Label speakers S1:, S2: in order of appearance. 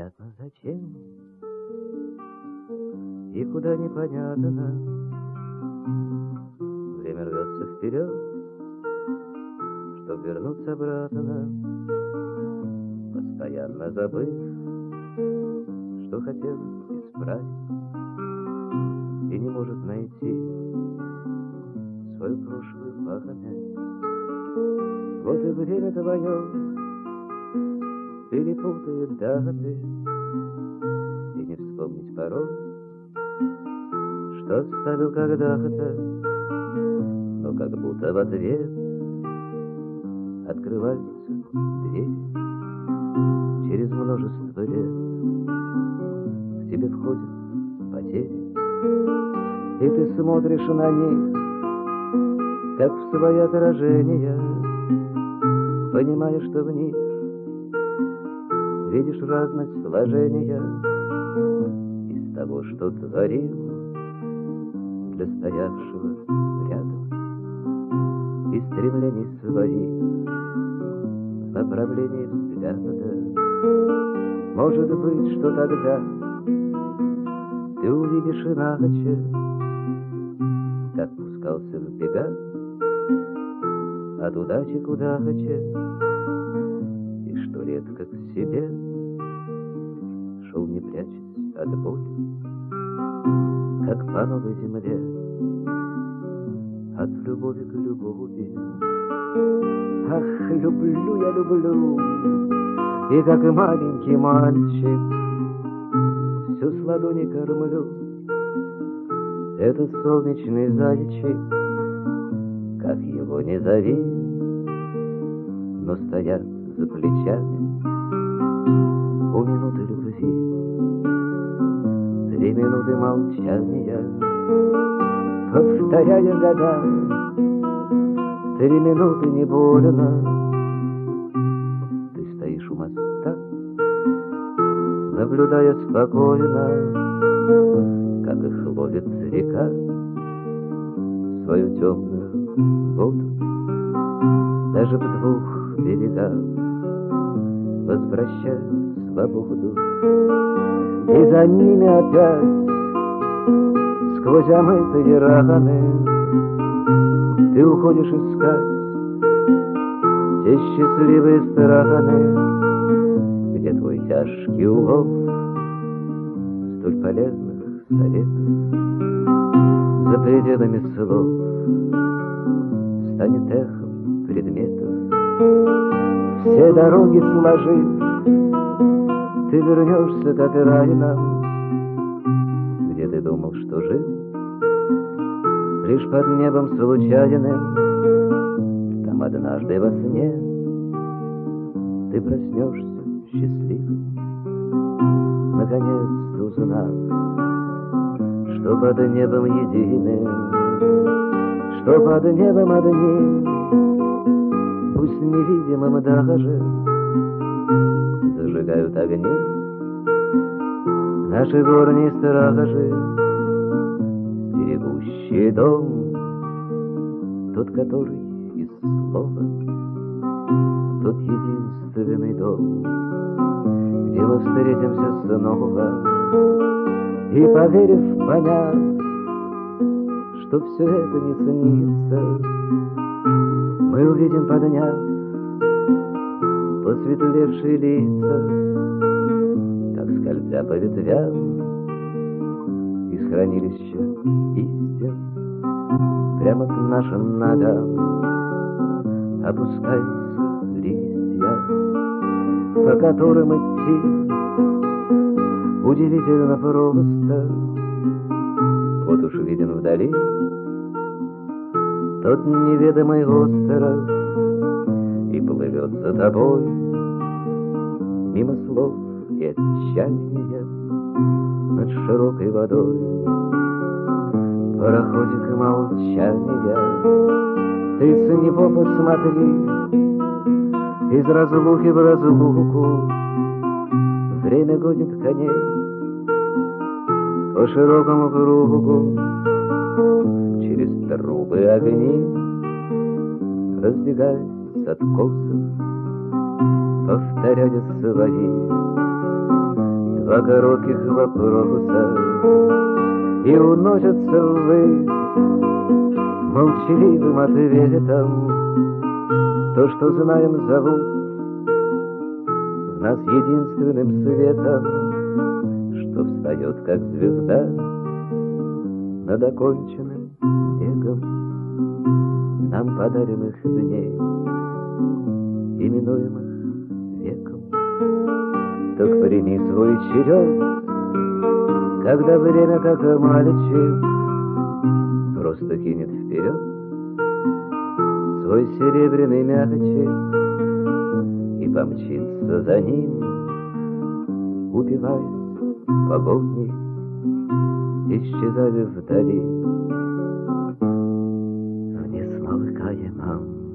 S1: Непонятно зачем и куда непонятно. Время рвется вперед, чтоб вернуться обратно, постоянно забыв, что хотел исправить, и не может найти свою прошлую память. Вот и время твое перепутает даты, и не вспомнить порой, что оставил когда-то, но как будто в ответ открываются двери. Через множество лет к тебе входят потери, и ты смотришь на них, как в свои отражения, понимая, что в них видишь разность сложения из того, что творил для стоявшего рядом, и стремлений своих в направлении взгляда. Может быть, что тогда ты увидишь иначе, как пускался в бега от удачи к удаче, и что редко к себе шел, не прячась от боли, как по новой земле, от любови к любови. Ах, люблю я, люблю, и как и маленький мальчик всю с ладони кормлю этот солнечный зайчик. Как его не зови, но стоят за плечами у минуты любви 3 минуты молчания, повторяя года. 3 минуты не больно. Ты стоишь у моста, наблюдая спокойно, как их ловит река свою темную воду. Даже в 2 берегах возвращают свободу, и за ними опять сквозь омытые раны ты уходишь искать те счастливые стороны, где твой тяжкий улов столь полезных советов за пределами слов станет эхом предметов. Все дороги сложив, ты вернешься, как и рано, где ты думал, что жил лишь под небом случайным. Там однажды во сне ты проснешься счастливым, наконец-то узнав, что под небом единым, что под небом одним, пусть невидимым даже, зажигают огни наши горние стражи, стерегущие дом, тот, который из слова, тот единственный дом, где мы встретимся снова, и, поверив, поняв, что все это не снится, мы увидим, подняв посветлевшие лица, как скользя по ветвям из хранилища истин прямо к нашим ногам опускаются листья, по которым идти удивительно просто. Вот уж виден вдали тот неведомый остров, и плывет за тобой мимо слов и отчаяния над широкой водой пароходик молчания. Ты с него посмотри, из разлуки в разлуку время гонит коней по широкому кругу, через трубы огни разбегаясь от откосов, повторяя свои два коротких вопроса и уносятся ввысь молчаливым ответом. То, что знаем, зовут в нас единственным светом, что встает, как звезда, над оконченным веком нам подаренных дней, именуемых веком. Так прими свой черед, когда время, как мальчик, просто кинет вперед свой серебряный мячик и помчится за ним, упиваясь погодней, исчезая вдали. Вне смолкая нам